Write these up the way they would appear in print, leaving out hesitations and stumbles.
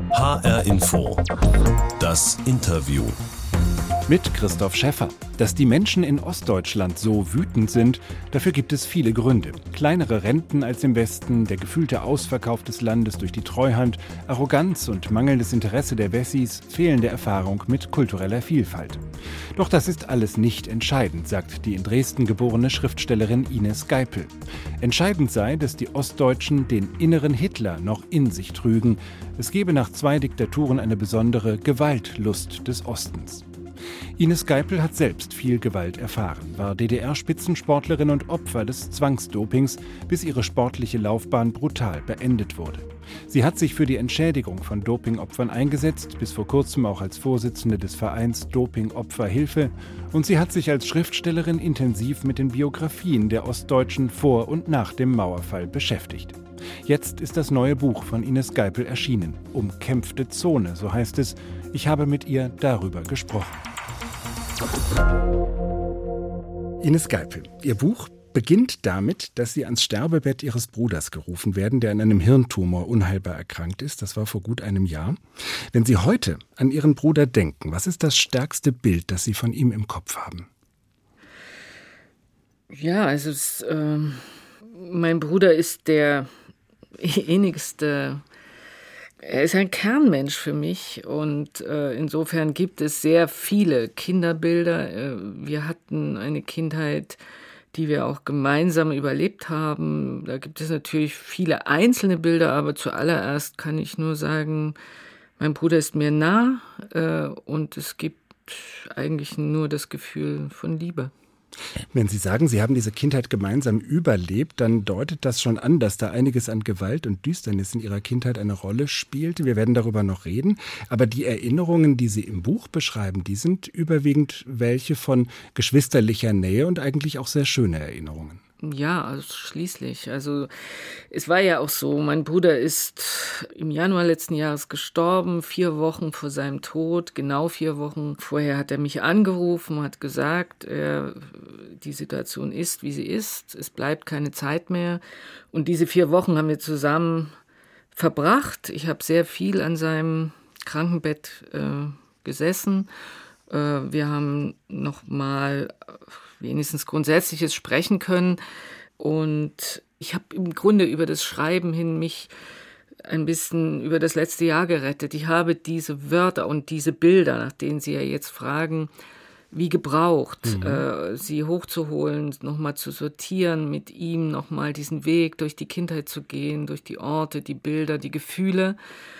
HR Info. Das Interview. Mit Christoph Schäffer. Dass die Menschen in Ostdeutschland so wütend sind, dafür gibt es viele Gründe. Kleinere Renten als im Westen, der gefühlte Ausverkauf des Landes durch die Treuhand, Arroganz und mangelndes Interesse der Wessis, fehlende Erfahrung mit kultureller Vielfalt. Doch das ist alles nicht entscheidend, sagt die in Dresden geborene Schriftstellerin Ines Geipel. Entscheidend sei, dass die Ostdeutschen den inneren Hitler noch in sich trügen. Es gebe nach 2 Diktaturen eine besondere Gewaltlust des Ostens. Ines Geipel hat selbst viel Gewalt erfahren, war DDR-Spitzensportlerin und Opfer des Zwangsdopings, bis ihre sportliche Laufbahn brutal beendet wurde. Sie hat sich für die Entschädigung von Dopingopfern eingesetzt, bis vor kurzem auch als Vorsitzende des Vereins Dopingopferhilfe, und sie hat sich als Schriftstellerin intensiv mit den Biografien der Ostdeutschen vor und nach dem Mauerfall beschäftigt. Jetzt ist das neue Buch von Ines Geipel erschienen. Umkämpfte Zone, so heißt es. Ich habe mit ihr darüber gesprochen. Ines Geipel, Ihr Buch beginnt damit, dass Sie ans Sterbebett Ihres Bruders gerufen werden, der an einem Hirntumor unheilbar erkrankt ist. Das war vor gut einem Jahr. Wenn Sie heute an Ihren Bruder denken, was ist das stärkste Bild, das Sie von ihm im Kopf haben? Ja, also mein Bruder ist der innigste. Er ist ein Kernmensch für mich und insofern gibt es sehr viele Kinderbilder. Wir hatten eine Kindheit, die wir auch gemeinsam überlebt haben. Da gibt es natürlich viele einzelne Bilder, aber zuallererst kann ich nur sagen, mein Bruder ist mir nah und es gibt eigentlich nur das Gefühl von Liebe. Wenn Sie sagen, Sie haben diese Kindheit gemeinsam überlebt, dann deutet das schon an, dass da einiges an Gewalt und Düsternis in Ihrer Kindheit eine Rolle spielte. Wir werden darüber noch reden. Aber die Erinnerungen, die Sie im Buch beschreiben, die sind überwiegend welche von geschwisterlicher Nähe und eigentlich auch sehr schöne Erinnerungen. Ja, also schließlich. Also es war ja auch so, mein Bruder ist im Januar letzten Jahres gestorben, 4 Wochen vor seinem Tod, genau 4 Wochen vorher hat er mich angerufen, hat gesagt, die Situation ist, wie sie ist, es bleibt keine Zeit mehr. Und diese 4 Wochen haben wir zusammen verbracht. Ich habe sehr viel an seinem Krankenbett gesessen. Wir haben noch mal wenigstens Grundsätzliches sprechen können. Und ich habe im Grunde über das Schreiben hin mich ein bisschen über das letzte Jahr gerettet. Ich habe diese Wörter und diese Bilder, nach denen Sie ja jetzt fragen, wie gebraucht, sie hochzuholen, nochmal zu sortieren, mit ihm nochmal diesen Weg durch die Kindheit zu gehen, durch die Orte, die Bilder, die Gefühle.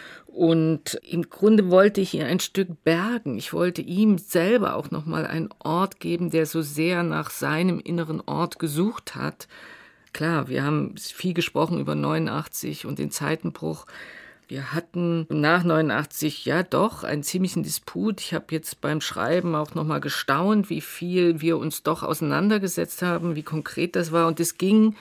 Und im Grunde wollte ich ihn ein Stück bergen. Ich wollte ihm selber auch nochmal einen Ort geben, der so sehr nach seinem inneren Ort gesucht hat. Klar, wir haben viel gesprochen über 89 und den Zeitenbruch. Wir hatten nach 89 ja doch einen ziemlichen Disput. Ich habe jetzt beim Schreiben auch nochmal gestaunt, wie viel wir uns doch auseinandergesetzt haben, wie konkret das war. Und es ging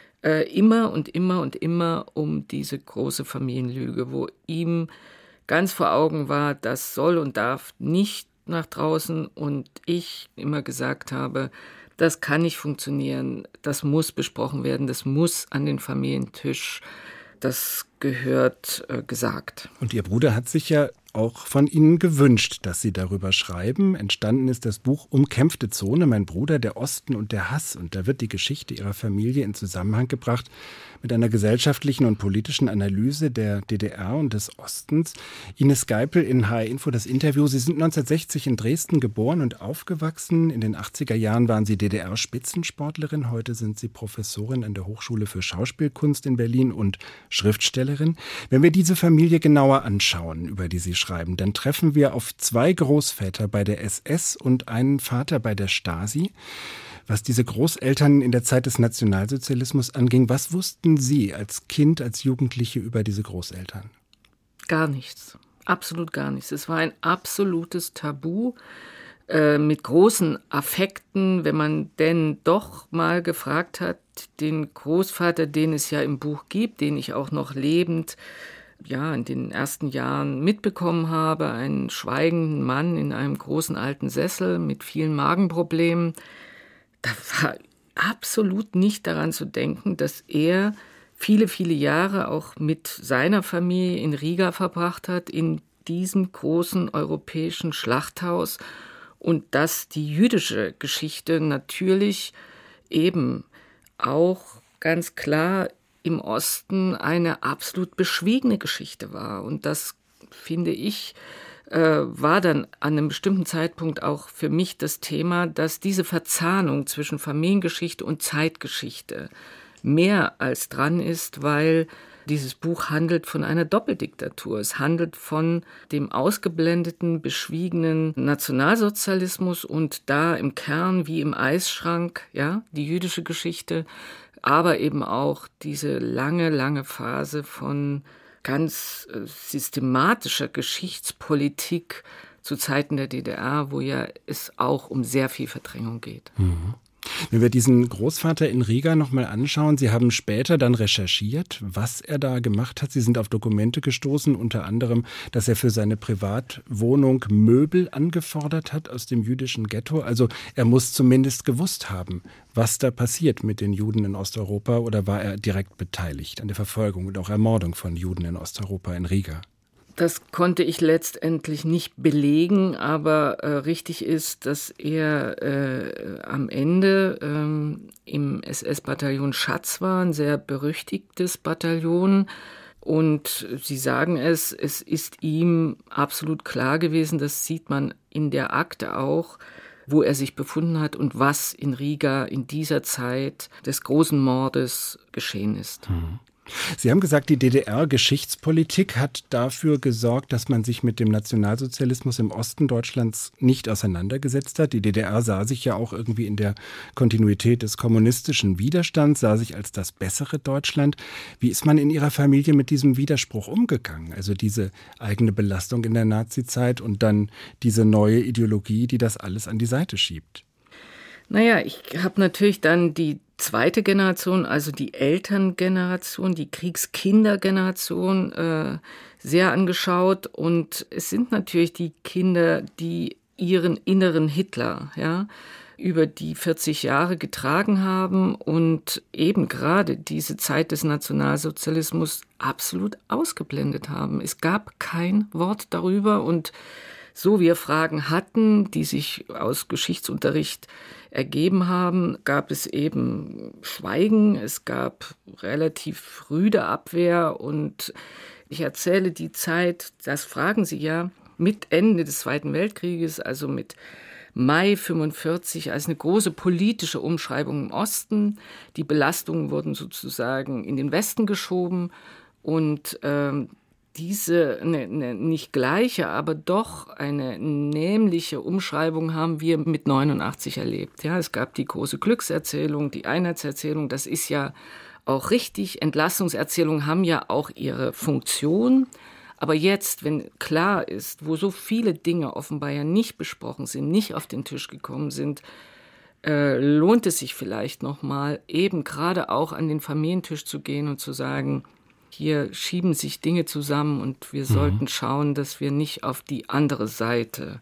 immer und immer und immer um diese große Familienlüge, wo ihm ganz vor Augen war, das soll und darf nicht nach draußen und ich immer gesagt habe, das kann nicht funktionieren, das muss besprochen werden, das muss an den Familientisch, das gehört gesagt. Und Ihr Bruder hat sich ja auch von Ihnen gewünscht, dass Sie darüber schreiben. Entstanden ist das Buch Umkämpfte Zone, mein Bruder, der Osten und der Hass. Und da wird die Geschichte Ihrer Familie in Zusammenhang gebracht mit einer gesellschaftlichen und politischen Analyse der DDR und des Ostens. Ines Geipel in HR Info das Interview. Sie sind 1960 in Dresden geboren und aufgewachsen. In den 80er Jahren waren Sie DDR-Spitzensportlerin. Heute sind Sie Professorin an der Hochschule für Schauspielkunst in Berlin und Schriftstellerin. Wenn wir diese Familie genauer anschauen, über die Sie schreiben, dann treffen wir auf 2 Großväter bei der SS und einen Vater bei der Stasi. Was diese Großeltern in der Zeit des Nationalsozialismus anging, was wussten Sie als Kind, als Jugendliche über diese Großeltern? Gar nichts, absolut gar nichts. Es war ein absolutes Tabu mit großen Affekten, wenn man denn doch mal gefragt hat, den Großvater, den es ja im Buch gibt, den ich auch noch lebend in den ersten Jahren mitbekommen habe, einen schweigenden Mann in einem großen alten Sessel mit vielen Magenproblemen. Da war absolut nicht daran zu denken, dass er viele, viele Jahre auch mit seiner Familie in Riga verbracht hat, in diesem großen europäischen Schlachthaus, und dass die jüdische Geschichte natürlich eben auch ganz klar im Osten eine absolut beschwiegene Geschichte war. Und das, finde ich, war dann an einem bestimmten Zeitpunkt auch für mich das Thema, dass diese Verzahnung zwischen Familiengeschichte und Zeitgeschichte mehr als dran ist, weil dieses Buch handelt von einer Doppeldiktatur. Es handelt von dem ausgeblendeten, beschwiegenen Nationalsozialismus und da im Kern wie im Eisschrank, ja, die jüdische Geschichte, aber eben auch diese lange, lange Phase von ganz systematischer Geschichtspolitik zu Zeiten der DDR, wo ja es auch um sehr viel Verdrängung geht. Mhm. Wenn wir diesen Großvater in Riga nochmal anschauen, Sie haben später dann recherchiert, was er da gemacht hat. Sie sind auf Dokumente gestoßen, unter anderem, dass er für seine Privatwohnung Möbel angefordert hat aus dem jüdischen Ghetto. Also er muss zumindest gewusst haben, was da passiert mit den Juden in Osteuropa, oder war er direkt beteiligt an der Verfolgung und auch Ermordung von Juden in Osteuropa in Riga? Das konnte ich letztendlich nicht belegen, aber richtig ist, dass er am Ende im SS-Bataillon Schatz war, ein sehr berüchtigtes Bataillon. Und Sie sagen es ist ihm absolut klar gewesen, das sieht man in der Akte auch, wo er sich befunden hat und was in Riga in dieser Zeit des großen Mordes geschehen ist. Sie haben gesagt, die DDR-Geschichtspolitik hat dafür gesorgt, dass man sich mit dem Nationalsozialismus im Osten Deutschlands nicht auseinandergesetzt hat. Die DDR sah sich ja auch irgendwie in der Kontinuität des kommunistischen Widerstands, sah sich als das bessere Deutschland. Wie ist man in Ihrer Familie mit diesem Widerspruch umgegangen? Also diese eigene Belastung in der Nazizeit und dann diese neue Ideologie, die das alles an die Seite schiebt. Naja, ich habe natürlich dann die zweite Generation, also die Elterngeneration, die Kriegskindergeneration sehr angeschaut. Und es sind natürlich die Kinder, die ihren inneren Hitler, ja, über die 40 Jahre getragen haben und eben gerade diese Zeit des Nationalsozialismus absolut ausgeblendet haben. Es gab kein Wort darüber, und so wir Fragen hatten, die sich aus Geschichtsunterricht ergeben haben, gab es eben Schweigen, es gab relativ rüde Abwehr, und ich erzähle die Zeit, das fragen Sie ja, mit Ende des Zweiten Weltkrieges, also mit Mai 1945, als eine große politische Umschreibung im Osten. Die Belastungen wurden sozusagen in den Westen geschoben, und diese nicht gleiche, aber doch eine nämliche Umschreibung haben wir mit 89 erlebt. Ja, es gab die große Glückserzählung, die Einheitserzählung, das ist ja auch richtig. Entlastungserzählungen haben ja auch ihre Funktion. Aber jetzt, wenn klar ist, wo so viele Dinge offenbar ja nicht besprochen sind, nicht auf den Tisch gekommen sind, lohnt es sich vielleicht nochmal, eben gerade auch an den Familientisch zu gehen und zu sagen, hier schieben sich Dinge zusammen und wir sollten schauen, dass wir nicht auf die andere Seite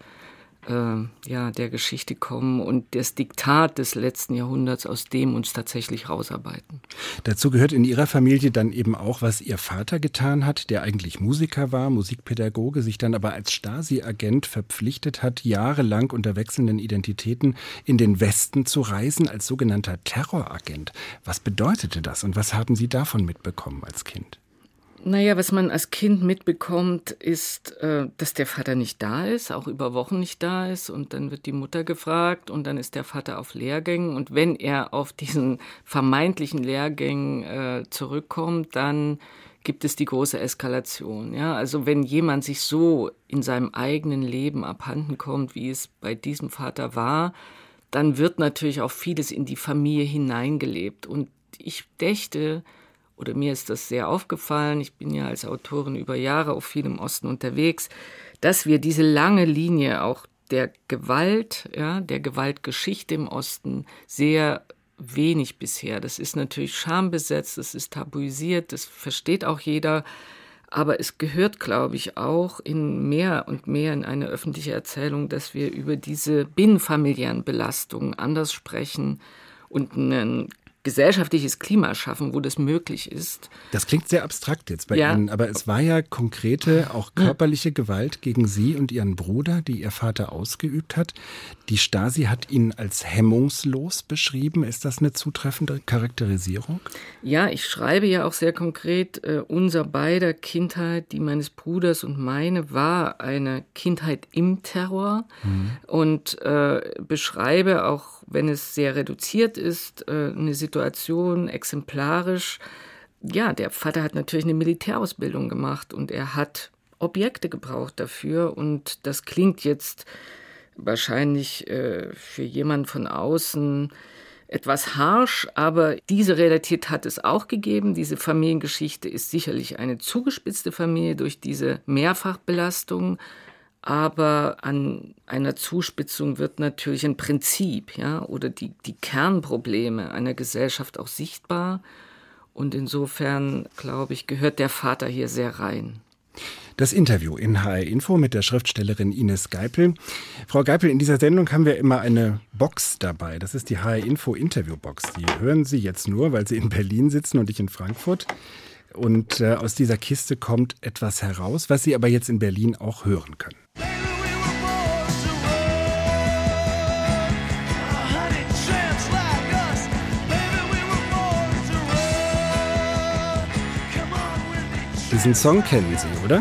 der Geschichte kommen und das Diktat des letzten Jahrhunderts, aus dem uns tatsächlich rausarbeiten. Dazu gehört in Ihrer Familie dann eben auch, was Ihr Vater getan hat, der eigentlich Musiker war, Musikpädagoge, sich dann aber als Stasi-Agent verpflichtet hat, jahrelang unter wechselnden Identitäten in den Westen zu reisen, als sogenannter Terroragent. Was bedeutete das und was haben Sie davon mitbekommen als Kind? Naja, was man als Kind mitbekommt, ist, dass der Vater nicht da ist, auch über Wochen nicht da ist. Und dann wird die Mutter gefragt und dann ist der Vater auf Lehrgängen. Und wenn er auf diesen vermeintlichen Lehrgängen zurückkommt, dann gibt es die große Eskalation. Ja? Also wenn jemand sich so in seinem eigenen Leben abhanden kommt, wie es bei diesem Vater war, dann wird natürlich auch vieles in die Familie hineingelebt. Und ich dächte, oder mir ist das sehr aufgefallen, ich bin ja als Autorin über Jahre auch viel im Osten unterwegs, dass wir diese lange Linie auch der Gewalt, ja, der Gewaltgeschichte im Osten sehr wenig bisher. Das ist natürlich schambesetzt, das ist tabuisiert, das versteht auch jeder. Aber es gehört, glaube ich, auch in mehr und mehr in eine öffentliche Erzählung, dass wir über diese binnenfamiliären Belastungen anders sprechen und einen gesellschaftliches Klima schaffen, wo das möglich ist. Das klingt sehr abstrakt jetzt bei Ihnen, aber es war ja konkrete, auch körperliche Gewalt gegen Sie und Ihren Bruder, die Ihr Vater ausgeübt hat. Die Stasi hat ihn als hemmungslos beschrieben. Ist das eine zutreffende Charakterisierung? Ja, ich schreibe ja auch sehr konkret, unser beider Kindheit, die meines Bruders und meine, war eine Kindheit im Terror und beschreibe auch, wenn es sehr reduziert ist, eine Situation exemplarisch. Ja, der Vater hat natürlich eine Militärausbildung gemacht und er hat Objekte gebraucht dafür und das klingt jetzt wahrscheinlich für jemanden von außen etwas harsch, aber diese Realität hat es auch gegeben. Diese Familiengeschichte ist sicherlich eine zugespitzte Familie durch diese Mehrfachbelastung, aber an einer Zuspitzung wird natürlich ein Prinzip, ja, oder die Kernprobleme einer Gesellschaft auch sichtbar. Und insofern, glaube ich, gehört der Vater hier sehr rein. Das Interview in HR Info mit der Schriftstellerin Ines Geipel. Frau Geipel, in dieser Sendung haben wir immer eine Box dabei. Das ist die HR Info Interviewbox. Die hören Sie jetzt nur, weil Sie in Berlin sitzen und ich in Frankfurt. Und aus dieser Kiste kommt etwas heraus, was Sie aber jetzt in Berlin auch hören können. Diesen Song kennen Sie, oder?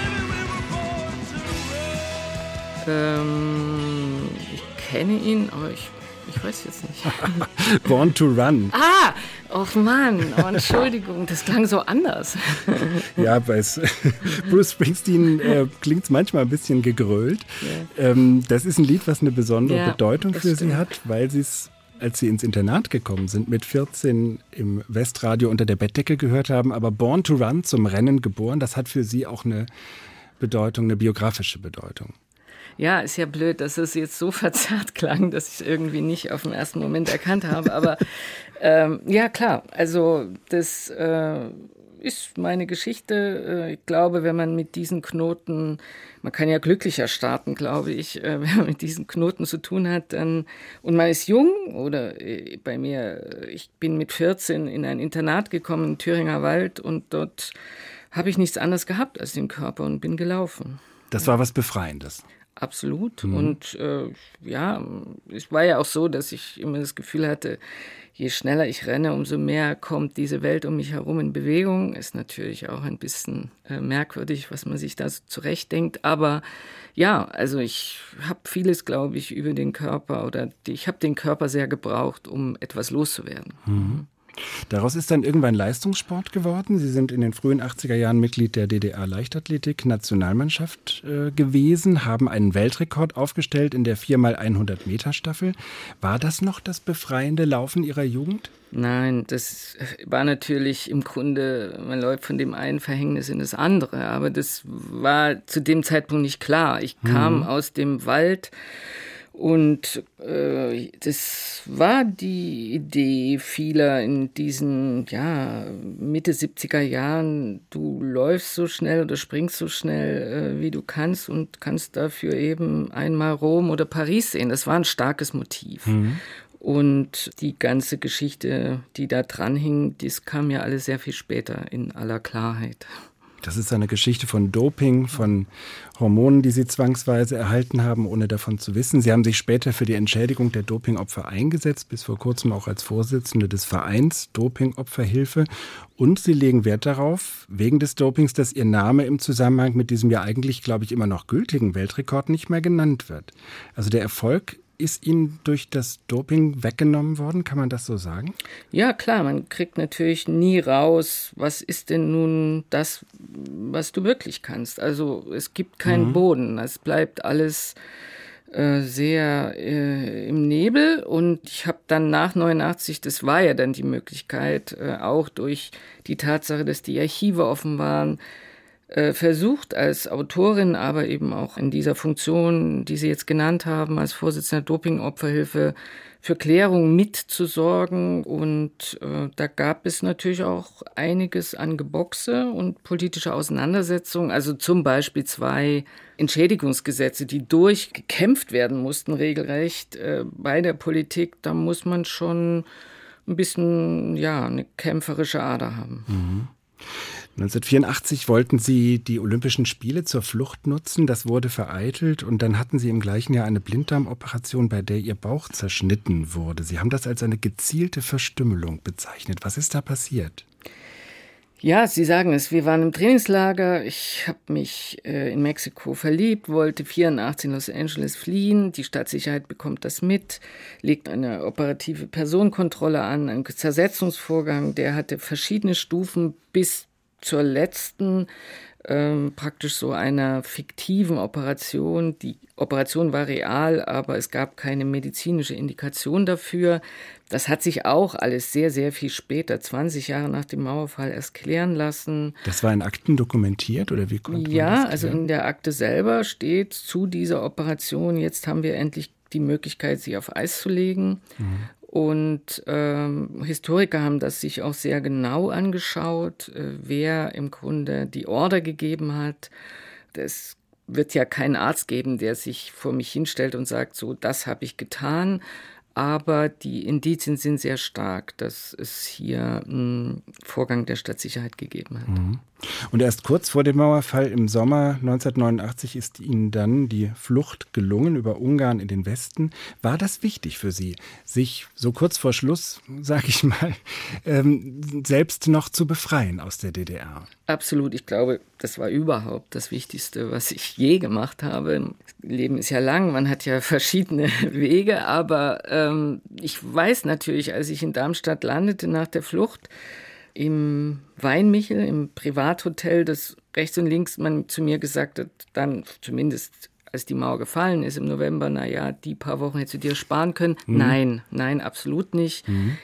Ich kenne ihn, aber ich weiß jetzt nicht. Born to Run. Ah, oh Mann, oh, Entschuldigung, das klang so anders. Ja, bei Bruce Springsteen klingt es manchmal ein bisschen gegrölt. Ja. Das ist ein Lied, was eine besondere Bedeutung für Sie hat, weil Sie es, als Sie ins Internat gekommen sind, mit 14 im Westradio unter der Bettdecke gehört haben. Aber Born to Run, zum Rennen geboren, das hat für Sie auch eine Bedeutung, eine biografische Bedeutung. Ja, ist ja blöd, dass es jetzt so verzerrt klang, dass ich es irgendwie nicht auf den ersten Moment erkannt habe. Aber ja, klar, also das ist meine Geschichte. Ich glaube, wenn man mit diesen Knoten, man kann ja glücklicher starten, glaube ich, wenn man mit diesen Knoten zu tun hat, dann, und man ist jung, oder bei mir, ich bin mit 14 in ein Internat gekommen, in Thüringer Wald, und dort habe ich nichts anderes gehabt als den Körper und bin gelaufen. Das war was Befreiendes. Absolut. Und ja, es war ja auch so, dass ich immer das Gefühl hatte, je schneller ich renne, umso mehr kommt diese Welt um mich herum in Bewegung. Ist natürlich auch ein bisschen merkwürdig, was man sich da so zurechtdenkt. Aber ja, also ich habe vieles, glaube ich, über den Körper, oder ich habe den Körper sehr gebraucht, um etwas loszuwerden. Mhm. Daraus ist dann irgendwann Leistungssport geworden. Sie sind in den frühen 80er Jahren Mitglied der DDR-Leichtathletik-Nationalmannschaft gewesen, haben einen Weltrekord aufgestellt in der 4x100-Meter-Staffel. War das noch das befreiende Laufen Ihrer Jugend? Nein, das war natürlich im Grunde, man läuft von dem einen Verhängnis in das andere. Aber das war zu dem Zeitpunkt nicht klar. Ich kam aus dem Wald. Und das war die Idee vieler in diesen Mitte 70er Jahren. Du läufst so schnell oder springst so schnell, wie du kannst, und kannst dafür eben einmal Rom oder Paris sehen. Das war ein starkes Motiv. Und die ganze Geschichte, die da dran hing, das kam ja alles sehr viel später in aller Klarheit. Das ist eine Geschichte von Doping, von Hormonen, die Sie zwangsweise erhalten haben, ohne davon zu wissen. Sie haben sich später für die Entschädigung der Dopingopfer eingesetzt, bis vor kurzem auch als Vorsitzende des Vereins Dopingopferhilfe. Und Sie legen Wert darauf, wegen des Dopings, dass Ihr Name im Zusammenhang mit diesem ja eigentlich, glaube ich, immer noch gültigen Weltrekord nicht mehr genannt wird. Also der Erfolg ist Ihnen durch das Doping weggenommen worden? Kann man das so sagen? Ja, klar, man kriegt natürlich nie raus, was ist denn nun das, was du wirklich kannst. Also es gibt keinen Boden, es bleibt alles sehr im Nebel. Und ich habe dann nach 89, das war ja dann die Möglichkeit, auch durch die Tatsache, dass die Archive offen waren, versucht als Autorin, aber eben auch in dieser Funktion, die Sie jetzt genannt haben, als Vorsitzende der Dopingopferhilfe, für Klärung mitzusorgen. Und da gab es natürlich auch einiges an Geboxe und politische Auseinandersetzungen. Also zum Beispiel 2 Entschädigungsgesetze, die durchgekämpft werden mussten, regelrecht bei der Politik. Da muss man schon ein bisschen, eine kämpferische Ader haben. Mhm. 1984 wollten Sie die Olympischen Spiele zur Flucht nutzen. Das wurde vereitelt und dann hatten Sie im gleichen Jahr eine Blinddarmoperation, bei der Ihr Bauch zerschnitten wurde. Sie haben das als eine gezielte Verstümmelung bezeichnet. Was ist da passiert? Ja, Sie sagen es, wir waren im Trainingslager. Ich habe mich in Mexiko verliebt, wollte 1984 in Los Angeles fliehen. Die Staatssicherheit bekommt das mit, legt eine operative Personenkontrolle an, einen Zersetzungsvorgang. Der hatte verschiedene Stufen bis zur letzten, praktisch so einer fiktiven Operation. Die Operation war real, aber es gab keine medizinische Indikation dafür. Das hat sich auch alles sehr, sehr viel später, 20 Jahre nach dem Mauerfall, erst klären lassen. Das war in Akten dokumentiert oder wie konnte man das klären? Also in der Akte selber steht zu dieser Operation, jetzt haben wir endlich die Möglichkeit, sie auf Eis zu legen. Mhm. Und Historiker haben das sich auch sehr genau angeschaut, wer im Grunde die Order gegeben hat. Es wird ja keinen Arzt geben, der sich vor mich hinstellt und sagt, so, das habe ich getan. Aber die Indizien sind sehr stark, dass es hier einen Vorgang der Staatssicherheit gegeben hat. Mhm. Und erst kurz vor dem Mauerfall im Sommer 1989 ist Ihnen dann die Flucht gelungen über Ungarn in den Westen. War das wichtig für Sie, sich so kurz vor Schluss, sage ich mal, selbst noch zu befreien aus der DDR? Absolut. Ich glaube, das war überhaupt das Wichtigste, was ich je gemacht habe. Das Leben ist ja lang, man hat ja verschiedene Wege, aber ich weiß natürlich, als ich in Darmstadt landete nach der Flucht, im Weinmichel, im Privathotel, das rechts und links man zu mir gesagt hat, dann zumindest als die Mauer gefallen ist im November, die paar Wochen hättest du dir sparen können. Mhm. Nein, absolut nicht. Mhm.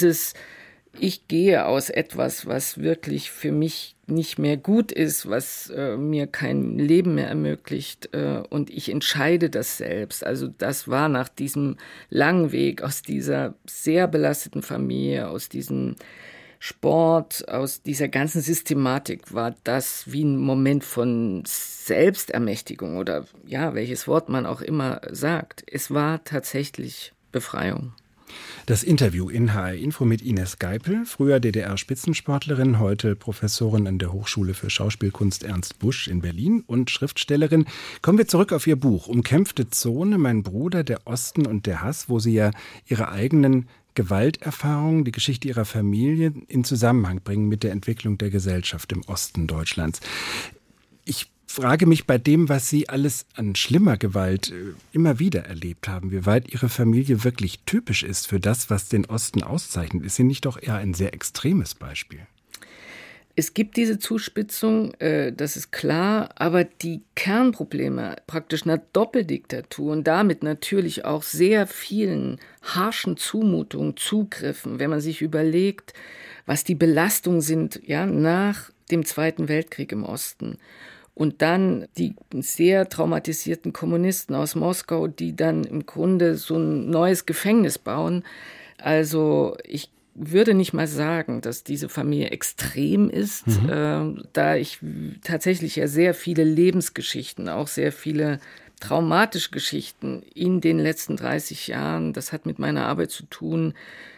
Ich gehe aus etwas, was wirklich für mich nicht mehr gut ist, was mir kein Leben mehr ermöglicht und ich entscheide das selbst. Also das war nach diesem langen Weg aus dieser sehr belasteten Familie, aus diesem Sport, aus dieser ganzen Systematik war das wie ein Moment von Selbstermächtigung oder welches Wort man auch immer sagt. Es war tatsächlich Befreiung. Das Interview in HR Info mit Ines Geipel, früher DDR-Spitzensportlerin, heute Professorin an der Hochschule für Schauspielkunst Ernst Busch in Berlin und Schriftstellerin. Kommen wir zurück auf Ihr Buch Umkämpfte Zone, mein Bruder, der Osten und der Hass, wo Sie ja Ihre eigenen Gewalterfahrungen, die Geschichte Ihrer Familie in Zusammenhang bringen mit der Entwicklung der Gesellschaft im Osten Deutschlands. Ich frage mich bei dem, was Sie alles an schlimmer Gewalt immer wieder erlebt haben, wie weit Ihre Familie wirklich typisch ist für das, was den Osten auszeichnet. Ist sie nicht doch eher ein sehr extremes Beispiel? Es gibt diese Zuspitzung, das ist klar, aber die Kernprobleme praktisch einer Doppeldiktatur und damit natürlich auch sehr vielen harschen Zumutungen, Zugriffen, wenn man sich überlegt, was die Belastungen sind, nach dem Zweiten Weltkrieg im Osten. Und dann die sehr traumatisierten Kommunisten aus Moskau, die dann im Grunde so ein neues Gefängnis bauen. Also ich würde nicht mal sagen, dass diese Familie extrem ist, da ich tatsächlich ja sehr viele Lebensgeschichten, auch sehr viele traumatische Geschichten in den letzten 30 Jahren, das hat mit meiner Arbeit zu tun,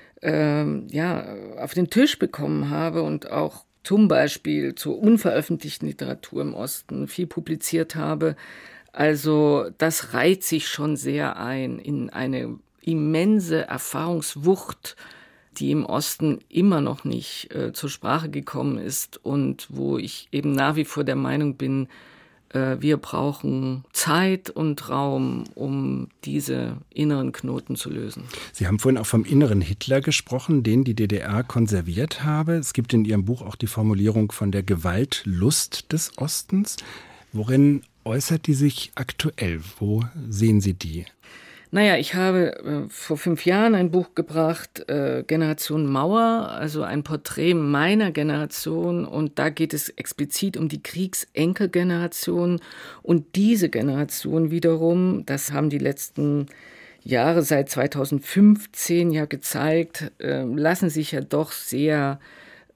auf den Tisch bekommen habe und auch zum Beispiel zur unveröffentlichten Literatur im Osten viel publiziert habe. Also das reiht sich schon sehr ein in eine immense Erfahrungswucht, die im Osten immer noch nicht zur Sprache gekommen ist und wo ich eben nach wie vor der Meinung bin, wir brauchen Zeit und Raum, um diese inneren Knoten zu lösen. Sie haben vorhin auch vom inneren Hitler gesprochen, den die DDR konserviert habe. Es gibt in Ihrem Buch auch die Formulierung von der Gewaltlust des Ostens. Worin äußert die sich aktuell? Wo sehen Sie die? Ich habe vor 5 Jahren ein Buch gebracht, Generation Mauer, also ein Porträt meiner Generation. Und da geht es explizit um die Kriegsenkelgeneration. Und diese Generation wiederum, das haben die letzten Jahre seit 2015 ja gezeigt, lassen sich ja doch sehr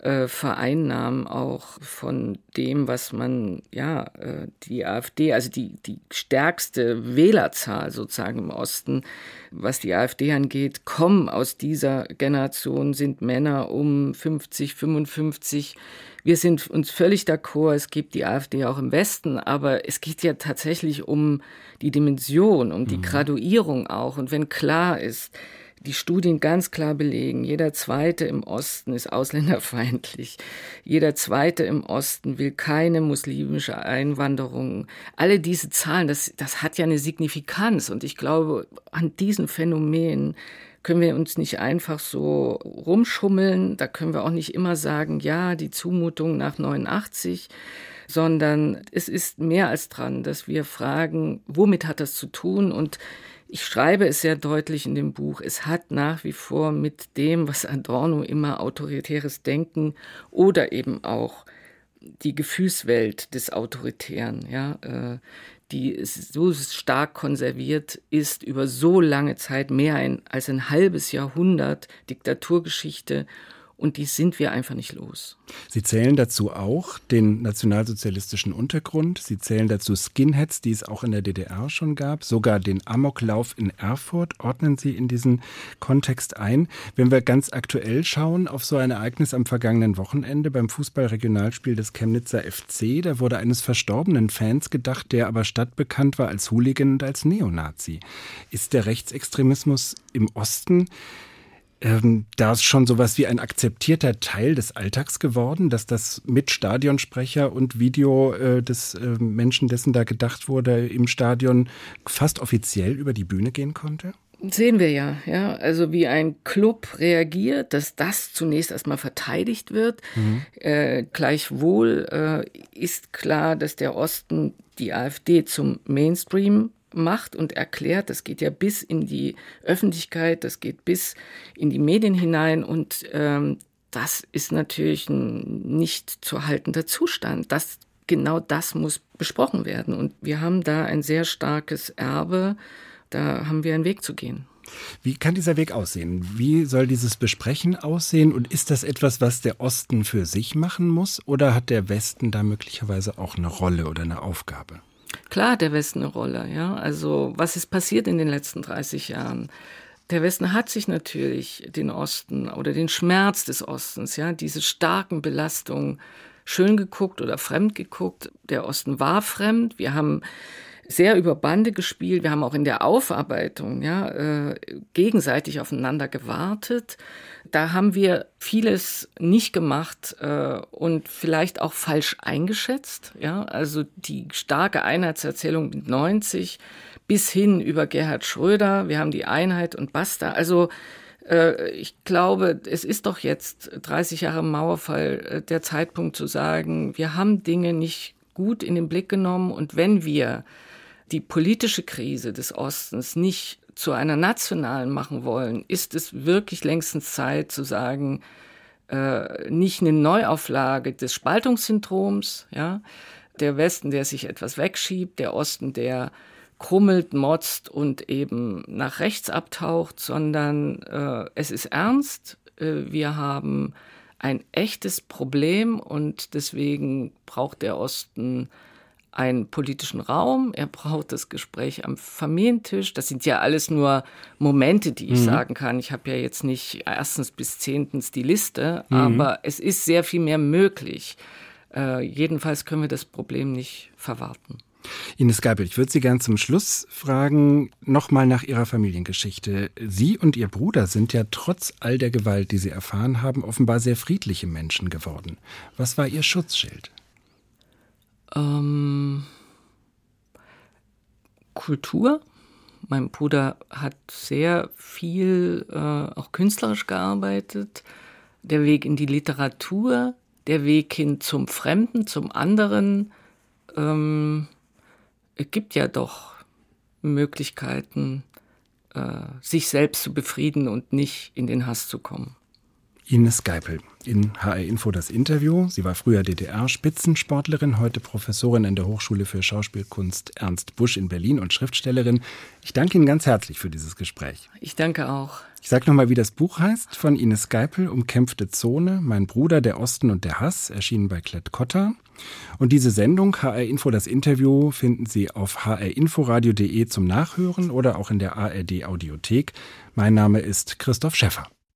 vereinnahmen auch von dem, was man, die AfD, also die stärkste Wählerzahl sozusagen im Osten, was die AfD angeht, kommen aus dieser Generation, sind Männer um 50, 55. Wir sind uns völlig d'accord, es gibt die AfD auch im Westen, aber es geht ja tatsächlich um die Dimension, um die Graduierung auch. Und wenn klar ist, die Studien ganz klar belegen, jeder Zweite im Osten ist ausländerfeindlich. Jeder Zweite im Osten will keine muslimische Einwanderung. Alle diese Zahlen, das hat ja eine Signifikanz. Und ich glaube, an diesen Phänomenen können wir uns nicht einfach so rumschummeln. Da können wir auch nicht immer sagen, ja, die Zumutung nach 89, sondern es ist mehr als dran, dass wir fragen, womit hat das zu tun? Und ich schreibe es sehr deutlich in dem Buch, es hat nach wie vor mit dem, was Adorno immer autoritäres Denken oder eben auch die Gefühlswelt des Autoritären, die so stark konserviert ist über so lange Zeit, mehr als ein halbes Jahrhundert Diktaturgeschichte. Und die sind wir einfach nicht los. Sie zählen dazu auch den nationalsozialistischen Untergrund. Sie zählen dazu Skinheads, die es auch in der DDR schon gab. Sogar den Amoklauf in Erfurt ordnen Sie in diesen Kontext ein. Wenn wir ganz aktuell schauen auf so ein Ereignis am vergangenen Wochenende beim Fußballregionalspiel des Chemnitzer FC, da wurde eines verstorbenen Fans gedacht, der aber stadtbekannt war als Hooligan und als Neonazi. Ist der Rechtsextremismus im Osten da ist schon sowas wie ein akzeptierter Teil des Alltags geworden, dass das mit Stadionsprecher und Video des Menschen, dessen da gedacht wurde, im Stadion fast offiziell über die Bühne gehen konnte? Sehen wir ja. Also wie ein Club reagiert, dass das zunächst erstmal verteidigt wird. Gleichwohl ist klar, dass der Osten die AfD zum Mainstream macht und erklärt, das geht ja bis in die Öffentlichkeit, das geht bis in die Medien hinein und das ist natürlich ein nicht zu haltender Zustand. Genau das muss besprochen werden und wir haben da ein sehr starkes Erbe, da haben wir einen Weg zu gehen. Wie kann dieser Weg aussehen? Wie soll dieses Besprechen aussehen und ist das etwas, was der Osten für sich machen muss oder hat der Westen da möglicherweise auch eine Rolle oder eine Aufgabe? Klar hat der Westen eine Rolle, Also was ist passiert in den letzten 30 Jahren? Der Westen hat sich natürlich den Osten oder den Schmerz des Ostens, diese starken Belastungen schön geguckt oder fremd geguckt. Der Osten war fremd. Wir haben sehr über Bande gespielt. Wir haben auch in der Aufarbeitung gegenseitig aufeinander gewartet. Da haben wir vieles nicht gemacht und vielleicht auch falsch eingeschätzt. Also die starke Einheitserzählung mit 90 bis hin über Gerhard Schröder. Wir haben die Einheit und basta. Also ich glaube, es ist doch jetzt 30 Jahre Mauerfall der Zeitpunkt zu sagen, wir haben Dinge nicht gut in den Blick genommen und wenn wir die politische Krise des Ostens nicht zu einer nationalen machen wollen, ist es wirklich längstens Zeit zu sagen, nicht eine Neuauflage des Spaltungssyndroms, der Westen, der sich etwas wegschiebt, der Osten, der krummelt, motzt und eben nach rechts abtaucht, sondern es ist ernst, wir haben ein echtes Problem und deswegen braucht der Osten einen politischen Raum, er braucht das Gespräch am Familientisch. Das sind ja alles nur Momente, die ich sagen kann. Ich habe ja jetzt nicht 1. bis 10. die Liste, aber es ist sehr viel mehr möglich. Jedenfalls können wir das Problem nicht verwarten. Ines Geipel, ich würde Sie gern zum Schluss fragen, nochmal nach Ihrer Familiengeschichte. Sie und Ihr Bruder sind ja trotz all der Gewalt, die Sie erfahren haben, offenbar sehr friedliche Menschen geworden. Was war Ihr Schutzschild? Kultur. Mein Bruder hat sehr viel auch künstlerisch gearbeitet. Der Weg in die Literatur, der Weg hin zum Fremden, zum anderen. Es gibt ja doch Möglichkeiten, sich selbst zu befrieden und nicht in den Hass zu kommen. Ines Geipel, in HR Info das Interview. Sie war früher DDR-Spitzensportlerin, heute Professorin an der Hochschule für Schauspielkunst Ernst Busch in Berlin und Schriftstellerin. Ich danke Ihnen ganz herzlich für dieses Gespräch. Ich danke auch. Ich sage nochmal, wie das Buch heißt, von Ines Geipel, Umkämpfte Zone, Mein Bruder, der Osten und der Hass, erschienen bei Klett-Cotta. Und diese Sendung, HR Info, das Interview, finden Sie auf hrinforadio.de zum Nachhören oder auch in der ARD Audiothek. Mein Name ist Christoph Schäffer.